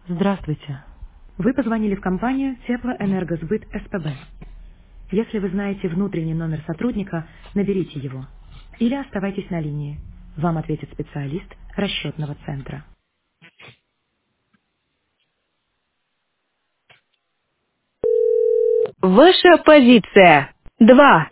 Здравствуйте. Вы позвонили в компанию Теплоэнергосбыт СПБ. Если вы знаете внутренний номер сотрудника, наберите его. Или оставайтесь на линии. Вам ответит специалист расчетного центра. Ваша позиция. 2.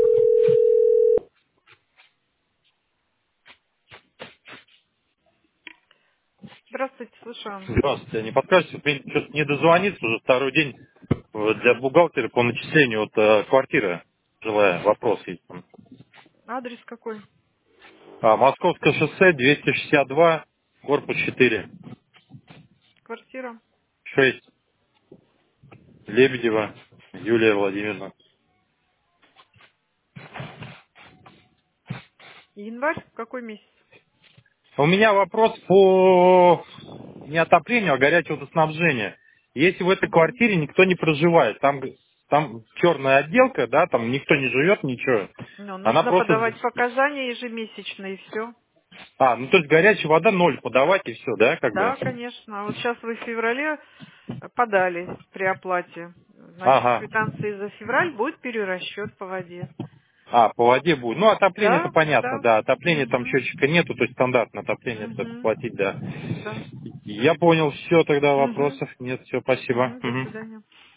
Здравствуйте, слушаю. Здравствуйте. Не подскажете, мне что-то не дозвониться уже второй день для бухгалтера по начислению квартиры жилая. Вопрос есть. Там. Адрес какой? Московское шоссе 262, корпус 4, Квартира? 6, Лебедева Юлия Владимировна. Январь? Какой месяц? У меня вопрос по не отоплению, а горячего водоснабжения. Если в этой Мгм. квартире никто не проживает, там черная отделка, да, там никто не живет, ничего. Ну, Она нужно просто подавать показания ежемесячно и все. ну то есть горячая вода ноль подавать и все, да, как бы? Да, конечно. А вот сейчас вы в феврале подали при оплате. Значит, в Ага. квитанции за февраль будет перерасчет по воде. По воде будет. Ну, отопление-то Да, понятно, да. да. Отопление там Угу. счетчика нету, то есть стандартное отопление это Угу. платить, да. Да. Я понял, все, тогда Угу. вопросов нет, все, спасибо. Угу. До Мгм. свидания.